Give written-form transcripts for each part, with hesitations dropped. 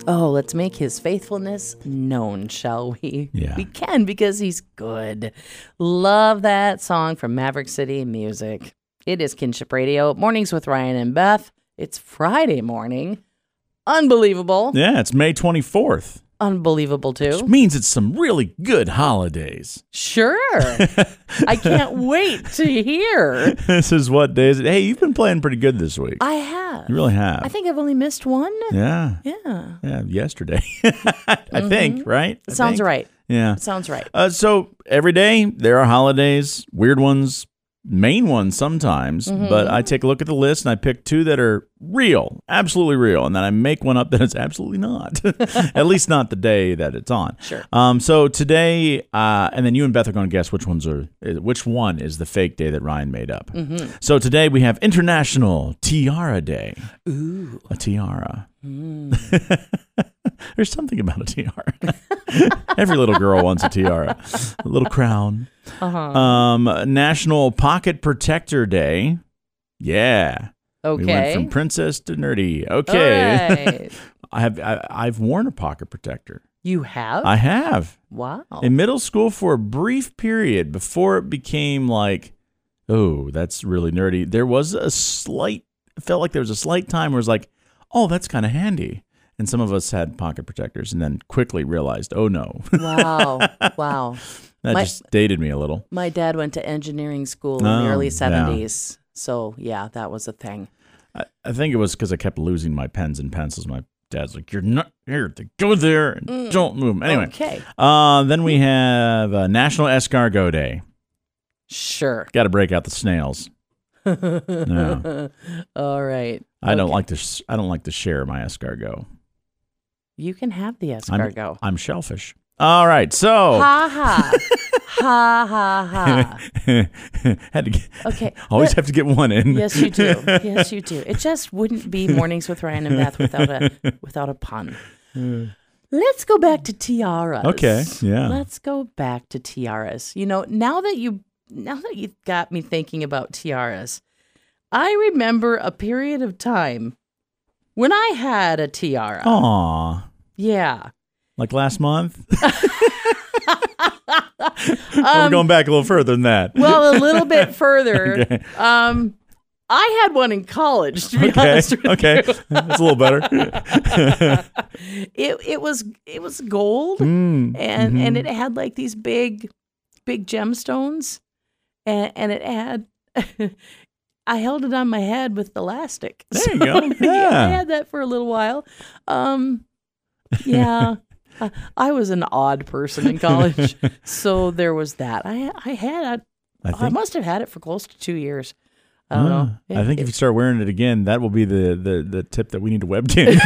Oh, let's make his faithfulness known, shall we? Yeah. We can because he's good. Love that song from Maverick City Music. It is Kinship Radio. Mornings with Ryan and Beth. It's Friday morning. Unbelievable. Yeah, it's May 24th. Unbelievable, too. Which means it's some really good holidays. Sure. I can't wait to hear. This is what day is it? Hey, you've been playing pretty good this week. I have. You really have. I think I've only missed one. Yeah. Yeah. Yeah, yesterday. I think, right? Sounds right. Yeah. Sounds right. So every day there are holidays, weird ones, main ones sometimes, but I take a look at the list and I pick two that are real, absolutely real, and then I make one up that it's absolutely not. At least not the day that it's on. Sure. So today, and then you and Beth are going to guess which one is the fake day that Ryan made up. So today we have International Tiara Day. Ooh. A tiara. There's something about a tiara. Every little girl wants a tiara. A little crown. National Pocket Protector Day. Yeah. Okay. We went from princess to nerdy. Okay. All right. I've worn a pocket protector. You have? I have. Wow. In middle school for a brief period before it became like, oh, that's really nerdy. There was felt like there was a slight time where it was like, oh, that's kind of handy. And some of us had pocket protectors and then quickly realized, oh, no. Wow. Wow. That just dated me a little. My dad went to engineering school in the early 70s. Yeah. So, yeah, that was a thing. I think it was because I kept losing my pens and pencils. My dad's like, you're not here to go there and don't move. Anyway. Okay. Then we have National Escargot Day. Sure. Got to break out the snails. No. All right. I don't like to share my escargot. You can have the escargot. I'm shellfish. All right, so ha ha ha ha ha. Okay. Always have to get one in. Yes, you do. Yes, you do. It just wouldn't be Mornings with Ryan and Beth without a pun. Let's go back to tiaras. Okay. Yeah. Let's go back to tiaras. You know, now that you've got me thinking about tiaras, I remember a period of time when I had a tiara. Aw. Yeah. Like last month? We're going back a little further than that. Well, a little bit further. Okay. I had one in college, to be honest with okay. you. That's a little better. It was gold, and it had like these big gemstones, and it had. I held it on my head with elastic. There you go. Yeah. I had that for a little while. Yeah. I was an odd person in college, so there was that. I must have had it for close to 2 years. I don't know. I think if you start wearing it again, that will be the tip that we need to webcam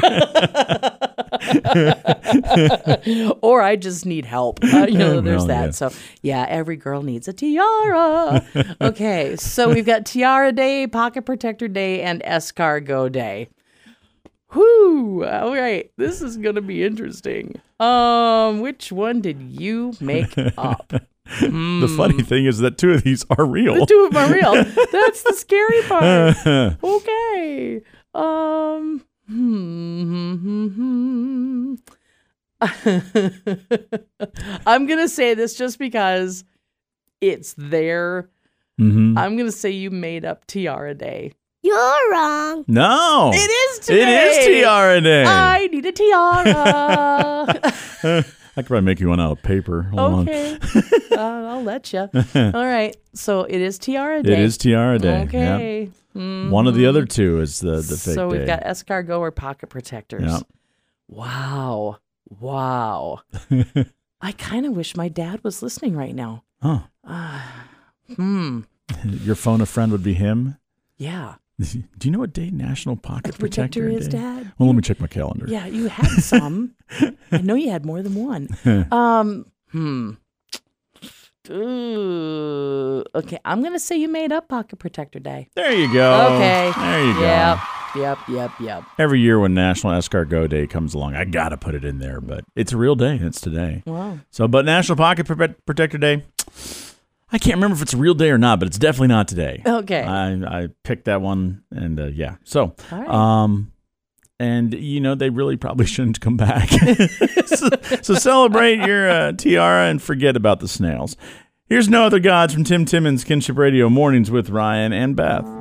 here. Or I just need help. There's that. Yeah. So, yeah, every girl needs a tiara. Okay, so we've got Tiara Day, Pocket Protector Day, and Escargot Day. Whoo! All right, this is going to be interesting. Which one did you make up? The funny thing is that two of these are real. The two of them are real. That's the scary part. Okay. I'm going to say this just because it's there. I'm going to say you made up Tiara Day. You're wrong. No. It is today. It is Tiara Day. I need a tiara. I could probably make you one out of paper. Hold okay. I'll let you. All right. So it is Tiara Day. It is Tiara Day. Okay. Yep. Mm-hmm. One of the other two is the fake day. So we've got escargot or pocket protectors. Yep. Wow. I kind of wish my dad was listening right now. Oh. Your phone a friend would be him? Yeah. Do you know what day National Pocket Protector is, Day? Dad? Well, let me check my calendar. Yeah, you had some. I know you had more than one. Ooh. Okay, I'm going to say you made up Pocket Protector Day. There you go. Okay. There you go. Yep. Every year when National Escargot Day comes along, I got to put it in there, but it's a real day. It's today. Wow. So, but National Pocket Protector Day, I can't remember if it's a real day or not, but it's definitely not today. Okay. I picked that one, and yeah. So, all right. And, they really probably shouldn't come back. so celebrate your tiara and forget about the snails. Here's No Other Gods from Tim Timmons, Kinship Radio, Mornings with Ryan and Beth.